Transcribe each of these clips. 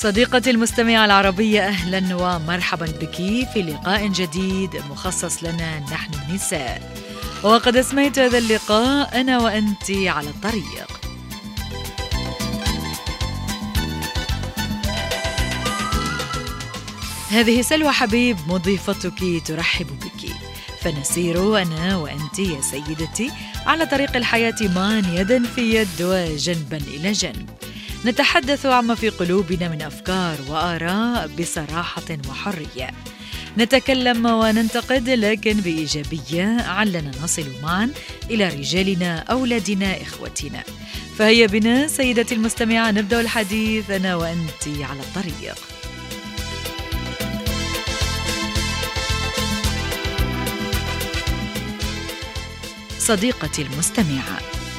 صديقتي المستمعة العربية، أهلا ومرحبا بك في لقاء جديد مخصص لنا نحن النساء. وقد أسميت هذا اللقاء أنا وأنت على الطريق. هذه سلوى حبيب مضيفتك ترحب بك، فنسير أنا وأنت يا سيدتي على طريق الحياة معا يدا في يد وجنبا إلى جنب، نتحدث عما في قلوبنا من أفكار وآراء بصراحة وحرية، نتكلم وننتقد لكن بإيجابية، علنا نصل معا إلى رجالنا، أولادنا، إخوتنا. فهيا بنا سيدتي المستمعة نبدأ الحديث أنا وأنت على الطريق. صديقتي المستمعة،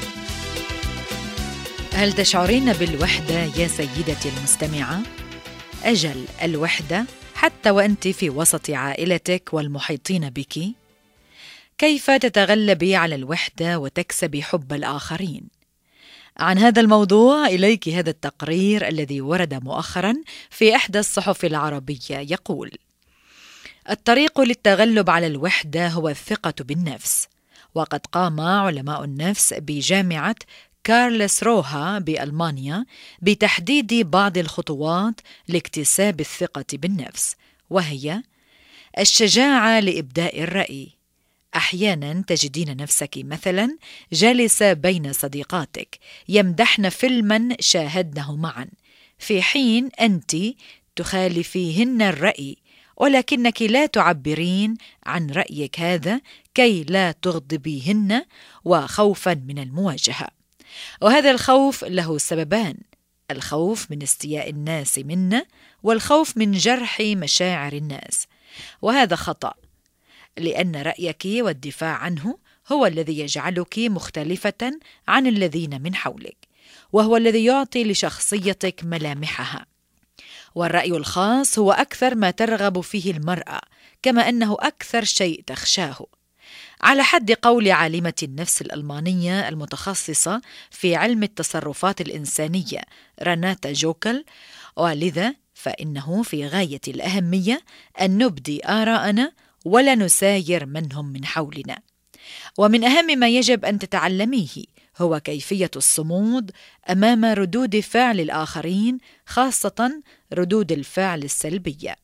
هل تشعرين بالوحدة يا سيدتي المستمعة؟ أجل الوحدة حتى وأنت في وسط عائلتك والمحيطين بك؟ كيف تتغلبي على الوحدة وتكسبي حب الآخرين؟ عن هذا الموضوع إليك هذا التقرير الذي ورد مؤخرا في إحدى الصحف العربية، يقول: الطريق للتغلب على الوحدة هو الثقة بالنفس. وقد قام علماء النفس بجامعة كارلسروها بألمانيا بتحديد بعض الخطوات لاكتساب الثقة بالنفس، وهي الشجاعة لإبداء الرأي. أحيانا تجدين نفسك مثلا جالسة بين صديقاتك يمدحن فيلما شاهدنه معا، في حين أنت تخالفيهن الرأي، ولكنك لا تعبرين عن رأيك هذا كي لا تغضبيهن وخوفا من المواجهة. وهذا الخوف له سببان: الخوف من استياء الناس منا، والخوف من جرح مشاعر الناس. وهذا خطأ، لأن رأيك والدفاع عنه هو الذي يجعلك مختلفة عن الذين من حولك، وهو الذي يعطي لشخصيتك ملامحها. والرأي الخاص هو أكثر ما ترغب فيه المرأة، كما أنه أكثر شيء تخشاه، على حد قول عالمة النفس الألمانية المتخصصة في علم التصرفات الإنسانية راناتا جوكل. ولذا فإنه في غاية الأهمية أن نبدي آراءنا ولا نساير من هم من حولنا. ومن أهم ما يجب أن تتعلميه هو كيفية الصمود أمام ردود فعل الآخرين، خاصة ردود الفعل السلبية.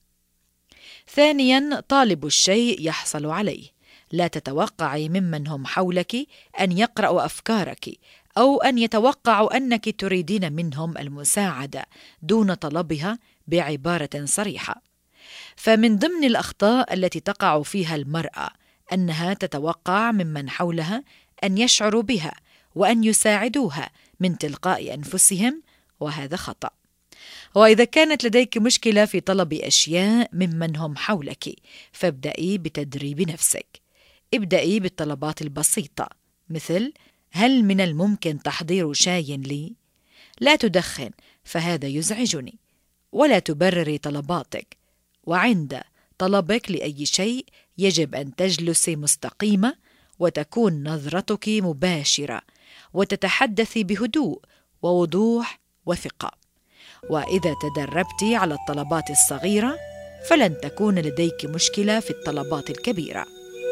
ثانياً، طالب الشيء يحصل عليه. لا تتوقعي ممن هم حولك أن يقرأوا أفكارك، أو أن يتوقعوا أنك تريدين منهم المساعدة دون طلبها بعبارة صريحة. فمن ضمن الأخطاء التي تقع فيها المرأة أنها تتوقع ممن حولها أن يشعروا بها وأن يساعدوها من تلقاء أنفسهم، وهذا خطأ. وإذا كانت لديك مشكلة في طلب أشياء ممن هم حولك، فابدأي بتدريب نفسك. ابدأي بالطلبات البسيطة، مثل: هل من الممكن تحضير شاي لي؟ لا تدخن فهذا يزعجني. ولا تبرري طلباتك، وعند طلبك لأي شيء يجب أن تجلسي مستقيمة وتكون نظرتك مباشرة، وتتحدثي بهدوء ووضوح وثقة. وإذا تدربت على الطلبات الصغيرة فلن تكون لديك مشكلة في الطلبات الكبيرة.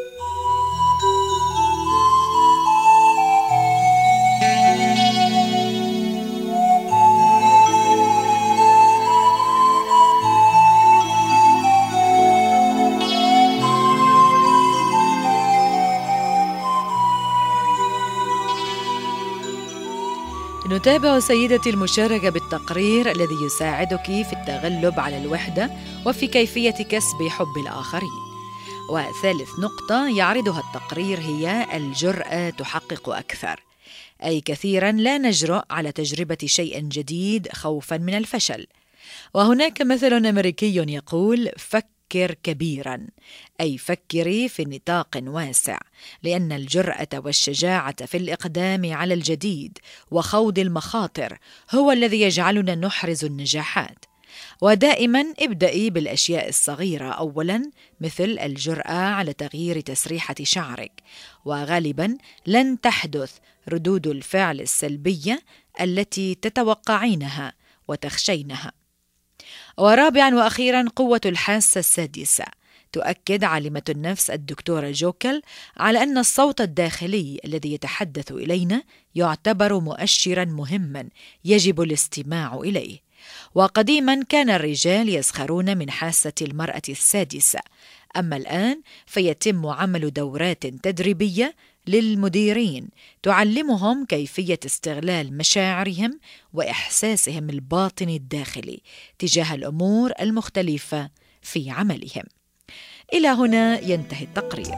نتابع سيدتي المشاركة بالتقرير الذي يساعدك في التغلب على الوحدة وفي كيفية كسب حب الآخرين. وثالث نقطة يعرضها التقرير هي الجرأة تحقق أكثر، أي كثيرا لا نجرؤ على تجربة شيء جديد خوفا من الفشل. وهناك مثل أمريكي يقول: فكر كبيرا، أي فكري في نطاق واسع، لأن الجرأة والشجاعة في الإقدام على الجديد وخوض المخاطر هو الذي يجعلنا نحرز النجاحات. ودائما ابدأي بالأشياء الصغيرة أولا، مثل الجرأة على تغيير تسريحة شعرك، وغالبا لن تحدث ردود الفعل السلبية التي تتوقعينها وتخشينها. ورابعا وأخيرا قوة الحاسة السادسة. تؤكد عالمة النفس الدكتورة جوكل على أن الصوت الداخلي الذي يتحدث إلينا يعتبر مؤشرا مهما يجب الاستماع إليه. وقديما كان الرجال يسخرون من حاسة المرأة السادسة، أما الآن فيتم عمل دورات تدريبية للمديرين تعلمهم كيفية استغلال مشاعرهم وإحساسهم الباطني الداخلي تجاه الأمور المختلفة في عملهم. إلى هنا ينتهي التقرير.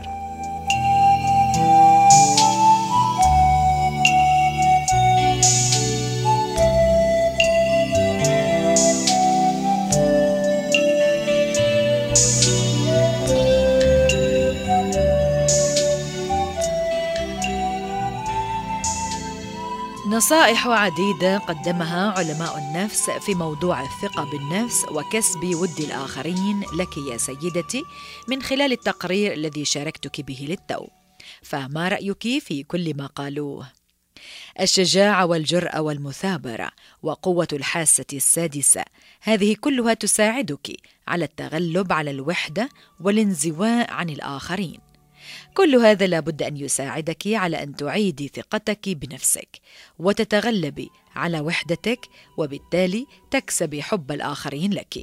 نصائح عديدة قدمها علماء النفس في موضوع الثقة بالنفس وكسب ود الآخرين لك يا سيدتي من خلال التقرير الذي شاركتك به للتو. فما رأيك في كل ما قالوه؟ الشجاعة والجرأة والمثابرة وقوة الحاسة السادسة، هذه كلها تساعدك على التغلب على الوحدة والانزواء عن الآخرين. كل هذا لابد أن يساعدك على أن تعيدي ثقتك بنفسك وتتغلبي على وحدتك، وبالتالي تكسبي حب الآخرين لك.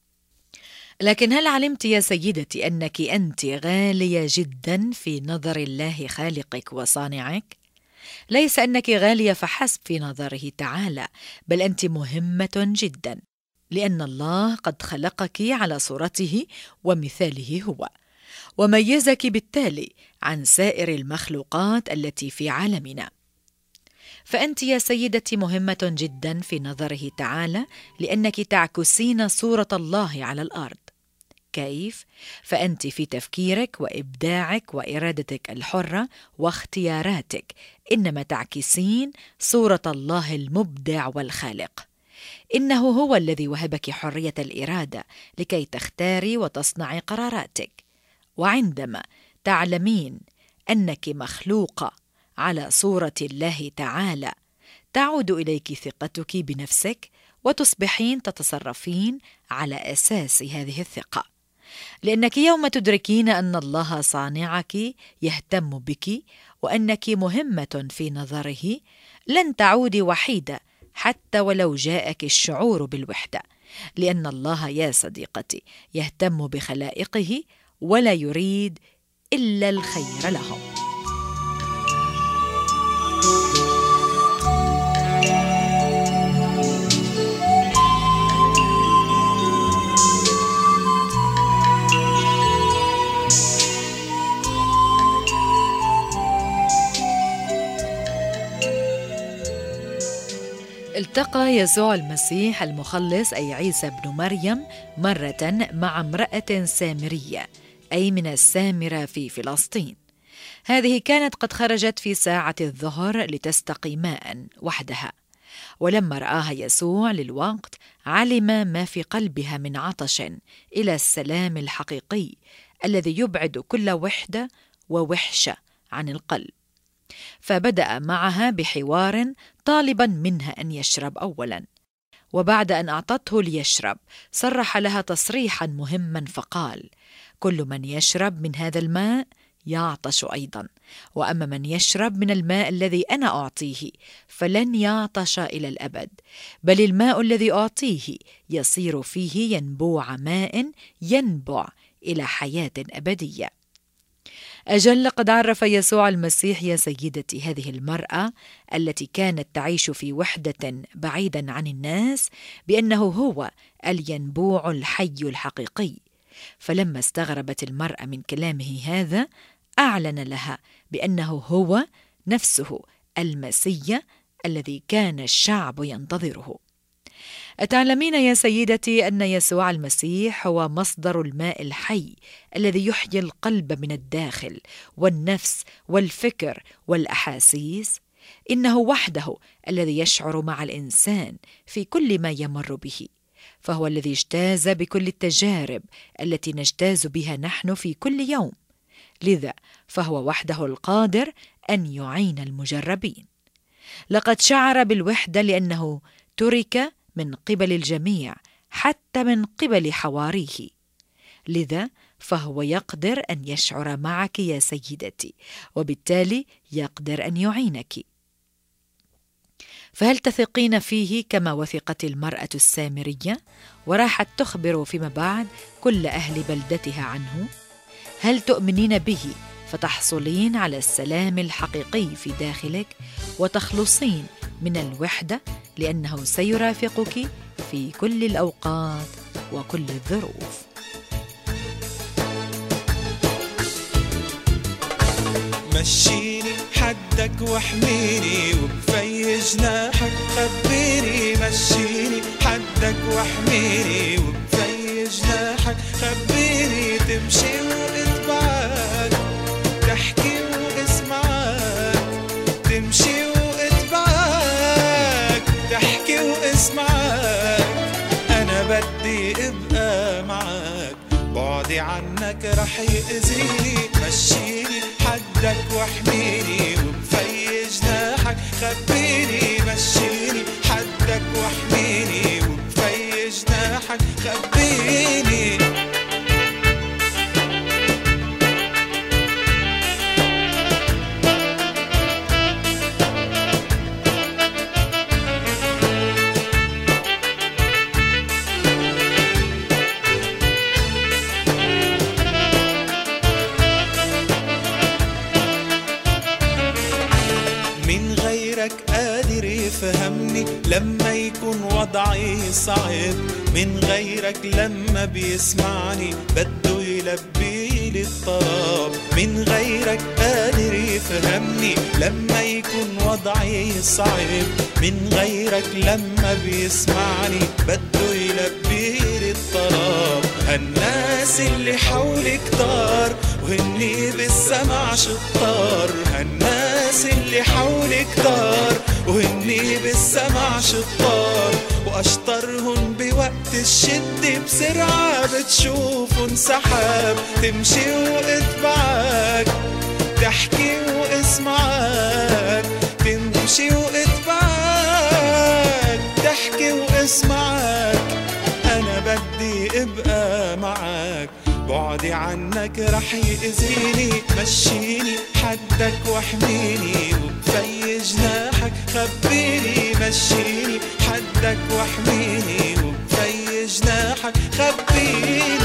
لكن هل علمت يا سيدتي أنك أنت غالية جدا في نظر الله خالقك وصانعك؟ ليس أنك غالية فحسب في نظره تعالى، بل أنت مهمة جدا، لأن الله قد خلقك على صورته ومثاله هو، وميزك بالتالي عن سائر المخلوقات التي في عالمنا. فأنت يا سيدتي مهمة جدا في نظره تعالى، لأنك تعكسين صورة الله على الأرض. كيف؟ فأنت في تفكيرك وإبداعك وإرادتك الحرة واختياراتك إنما تعكسين صورة الله المبدع والخالق. إنه هو الذي وهبك حرية الإرادة لكي تختاري وتصنعي قراراتك. وعندما تعلمين أنك مخلوقة على صورة الله تعالى، تعود إليك ثقتك بنفسك وتصبحين تتصرفين على أساس هذه الثقة، لأنك يوم تدركين أن الله صانعك يهتم بك وأنك مهمة في نظره، لن تعودي وحيدة حتى ولو جاءك الشعور بالوحدة، لأن الله يا صديقتي يهتم بخلائقه ولا يريد إلا الخير لهم. التقى يسوع المسيح المخلص أي عيسى بن مريم مرة مع امرأة سامرية، أي من السامرة في فلسطين. هذه كانت قد خرجت في ساعة الظهر لتستقي ماء وحدها، ولما رآها يسوع للوقت علم ما في قلبها من عطش إلى السلام الحقيقي الذي يبعد كل وحدة ووحشة عن القلب، فبدأ معها بحوار طالبا منها أن يشرب أولا، وبعد أن أعطته ليشرب صرح لها تصريحا مهما فقال: كل من يشرب من هذا الماء يعطش أيضا، وأما من يشرب من الماء الذي أنا أعطيه فلن يعطش إلى الأبد، بل الماء الذي أعطيه يصير فيه ينبوع ماء ينبع إلى حياة أبدية. أجل قد عرف يسوع المسيح يا سيدتي هذه المرأة التي كانت تعيش في وحدة بعيدا عن الناس بأنه هو الينبوع الحي الحقيقي، فلما استغربت المرأة من كلامه هذا أعلن لها بأنه هو نفسه المسيح الذي كان الشعب ينتظره. أتعلمين يا سيدتي أن يسوع المسيح هو مصدر الماء الحي الذي يحيي القلب من الداخل والنفس والفكر والأحاسيس؟ إنه وحده الذي يشعر مع الإنسان في كل ما يمر به، فهو الذي اجتاز بكل التجارب التي نجتاز بها نحن في كل يوم، لذا فهو وحده القادر أن يعين المجربين. لقد شعر بالوحدة لأنه ترك من قبل الجميع حتى من قبل حواريه، لذا فهو يقدر أن يشعر معك يا سيدتي، وبالتالي يقدر أن يعينك. فهل تثقين فيه كما وثقت المرأة السامرية وراحت تخبر فيما بعد كل أهل بلدتها عنه؟ هل تؤمنين به فتحصلين على السلام الحقيقي في داخلك وتخلصين من الوحدة، لأنه سيرافقك في كل الأوقات وكل الظروف؟ مشيني حدك واحميني وبفي جناحك خبيني، مشيني حدك واحميني وبفي جناحك خبيني، تمشي واتبعك تحكي واسمعك، تمشي واتبعك تحكي واسمعك، أنا بدي ابقى معك بعدي عنك رح يأذيني، مشيني حدك واحميني وبفي جناحك خبيني، مشيني حدك واحميني وبفي جناحك خبيني. من غيرك قادر يفهمني لما يكون وضعي صعب، من غيرك لما بيسمعني بده يلبي لي الطلب، من غيرك قادر يفهمني لما يكون وضعي صعب، من غيرك لما بيسمعني بده يلبي لي الطلب. هالناس اللي حولي كتار وهني بالسمع شطار، هالناس اللي حولي كتار وهني بالسمع شطار، واشطرهن بوقت الشد بسرعة بتشوفن سحاب، تمشي واتبعك تحكي واسمعك، تمشي واتبعك تحكي واسمعك، أنا بدي ابقى معك بعدي عنك رح يأذيني، مشيني حدك واحميني وبفي جناحك خبيني، مشيني حدك واحميني وبفي جناحك خبيني.